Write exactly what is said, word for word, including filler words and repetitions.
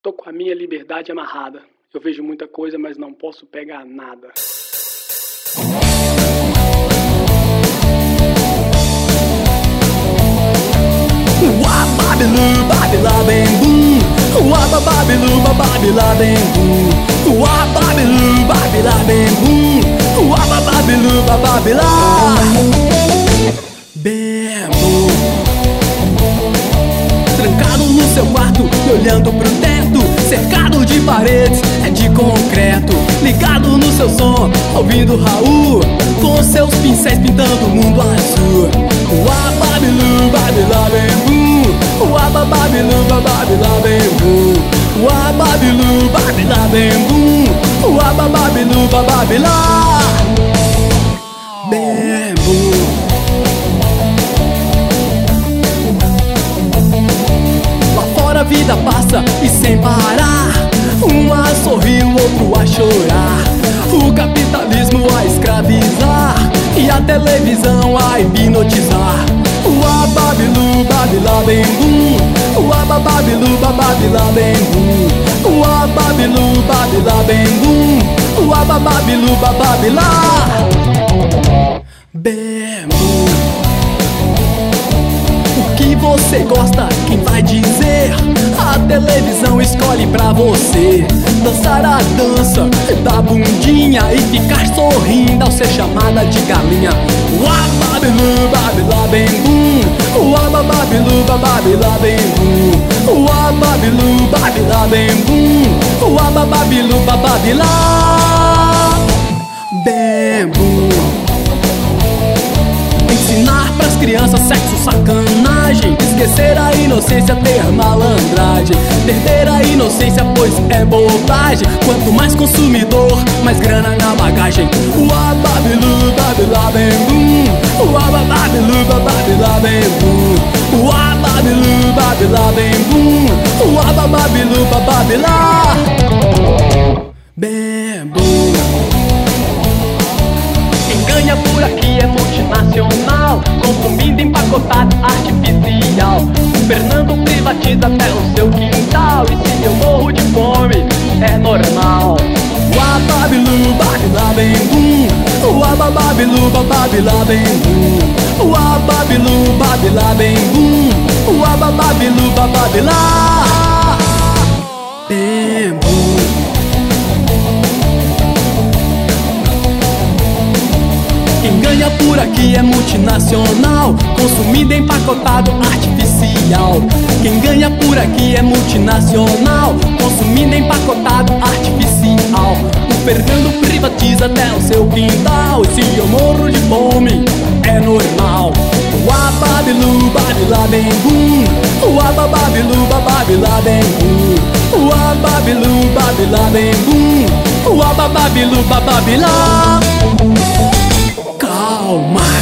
Tô com a minha liberdade amarrada. Eu vejo muita coisa, mas não posso pegar nada. Ua babilu babila bem bum, ua babilu babila bem bum, ua babilu babila bem bum, ua babilu babila bem bum. Trancado no seu quarto e olhando pro teto, cercado de paredes, é de concreto. Ligado no seu som, ouvindo Raul, com seus pincéis pintando o mundo azul. Ua babilu babila bem bum, ua babilu babila bem bum, ua babilu babila bem bum, ua babilu babila bem bum. A vida passa e sem parar, um a sorrir, o outro a chorar, o capitalismo a escravizar e a televisão a hipnotizar. Ua babilu babila bem bum, ua babilu babila bem bum, ua babilu babila bem bum, ua babilu babila bem bum. O que você gosta, quem vai dizer? A televisão escolhe pra você dançar a dança da bundinha e ficar sorrindo ao ser chamada de galinha. Ua babilu babila bem bum, ua babilu babila bem bum, ua babilu babila bem bum, ua babilu babila bem bum. Ensinar pras crianças sexo, sacanagem, esquecer a inocência, ter malandragem, perder a inocência, pois é bobagem. Quanto mais consumidor, mais grana na bagagem. Ua babilu babila bem bum, ua babilu babila bem bum, ua babilu babila bem bum, ua babilu babila bem bum. Quem ganha por aqui é multinacional, consumindo empacotado artificial. O Fernando privatiza até o seu quintal, e se eu morro de fome, é normal. Ua babilu babila bem bum, ua babilu babila bem bum, ua babilu babila bem bum, ua babilu babila bem bum. Quem ganha por aqui é multinacional, consumindo empacotado artificial. Quem ganha por aqui é multinacional, consumindo empacotado artificial. O Fernando privatiza até o seu quintal, e se eu morro de fome, é normal. Ua babilu babila bem bum, ua babilu babila bem bum, ua babilu babila bem bum, ua babilu babila. Calma.